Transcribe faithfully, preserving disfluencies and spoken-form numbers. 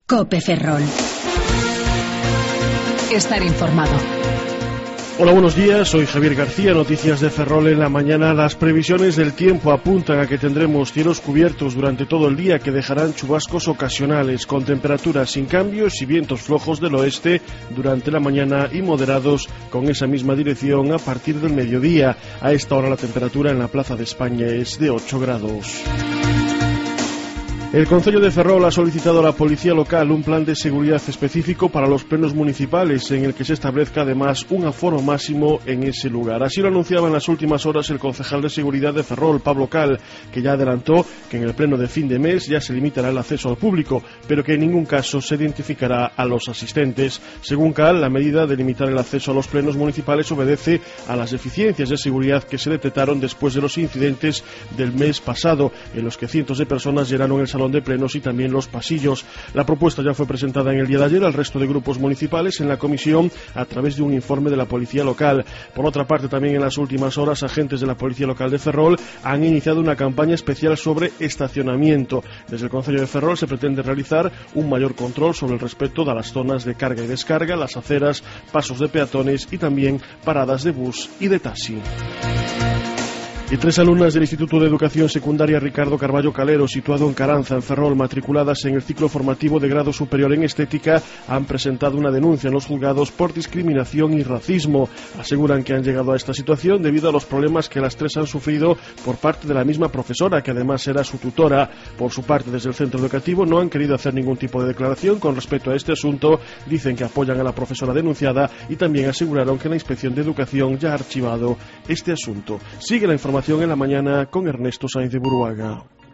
COPE Ferrol. Estar informado. Hola, buenos días, soy Javier García, noticias de Ferrol en la mañana. Las previsiones del tiempo apuntan a que tendremos cielos cubiertos durante todo el día que dejarán chubascos ocasionales con temperaturas sin cambios y vientos flojos del oeste durante la mañana y moderados con esa misma dirección a partir del mediodía. A esta hora la temperatura en la Plaza de España es de ocho grados. El Concello de Ferrol ha solicitado a la Policía Local un plan de seguridad específico para los plenos municipales en el que se establezca además un aforo máximo en ese lugar. Así lo anunciaba en las últimas horas el concejal de Seguridad de Ferrol, Pablo Cal, que ya adelantó que en el pleno de fin de mes ya se limitará el acceso al público, pero que en ningún caso se identificará a los asistentes. Según Cal, la medida de limitar el acceso a los plenos municipales obedece a las deficiencias de seguridad que se detectaron después de los incidentes del mes pasado, en los que cientos de personas llenaron el salón de plenos y también los pasillos. La propuesta ya fue presentada en el día de ayer al resto de grupos municipales en la comisión a través de un informe de la Policía Local. Por otra parte, también en las últimas horas, agentes de la Policía Local de Ferrol han iniciado una campaña especial sobre estacionamiento. Desde el Concello de Ferrol se pretende realizar un mayor control sobre el respeto de las zonas de carga y descarga, las aceras, pasos de peatones y también paradas de bus y de taxi. Y tres alumnas del Instituto de Educación Secundaria Ricardo Carballo Calero, situado en Caranza, en Ferrol, matriculadas en el ciclo formativo de grado superior en estética, han presentado una denuncia en los juzgados por discriminación y racismo. Aseguran que han llegado a esta situación debido a los problemas que las tres han sufrido por parte de la misma profesora, que además era su tutora. Por su parte, desde el centro educativo no han querido hacer ningún tipo de declaración con respecto a este asunto. Dicen que apoyan a la profesora denunciada y también aseguraron que la Inspección de Educación ya ha archivado este asunto. Sigue la información en la mañana con Ernesto Sainz de Buruaga.